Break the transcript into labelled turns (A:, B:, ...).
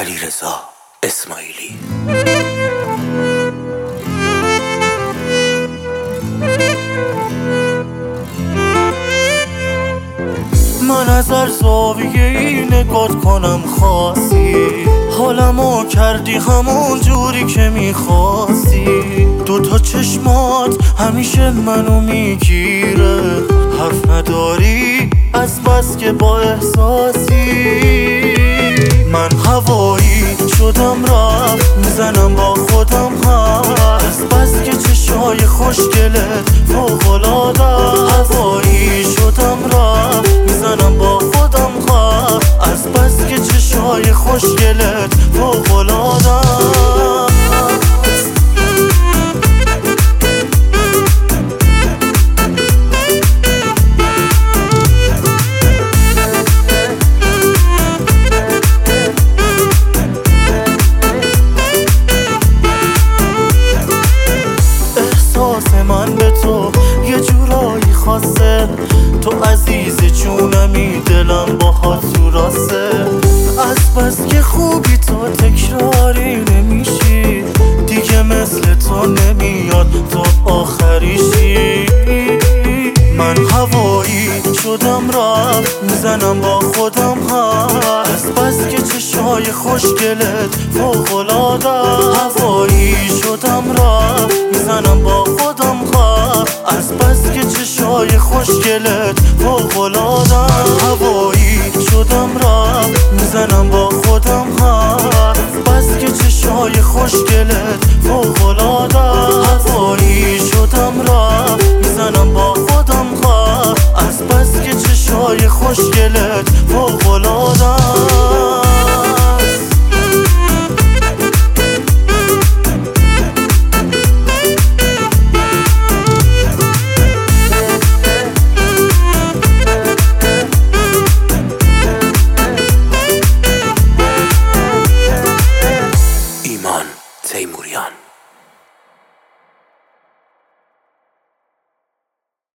A: علیرضا اسماعیلی. من از هر زاویه‌ای نگات کنم خاصی، حالمو کردی همون جوری که میخواستی. دوتا چشمات همیشه منو میگیره، حرف نداری از بس که با احساسی. من هوایی شدم رفت میزنم با خودم هست، از بس که چشای خوشگلت فوق‌العاده. هوایی شدم رفت میزنم با خودم هست، از بس که چشای خوشگلت فوق‌العاده. من به تو یه جورایی خاصه، تو عزیز جونمی، دلم باهات تو راسته. از بس که خوبی تو تکراری نمیشی، دیگه مثل تو نمیاد تو آخریشی. من هوایی شدم رفت میزنم با خودم هست، از بس که چشای خوشگلت فوق‌العاده. هوایی شدم رفت میزنم با خودم هست، از بس که چشای خوشگلت فوق‌العاده. هوایی شدم رفت میزنم با خودم هست، بس که چشای خوشگلت فوق‌العاده. هوایی شدم رفت میزنم با خودم هست، از بس که چشای خوشگلت فوق‌العاده. ایمان تیموریان.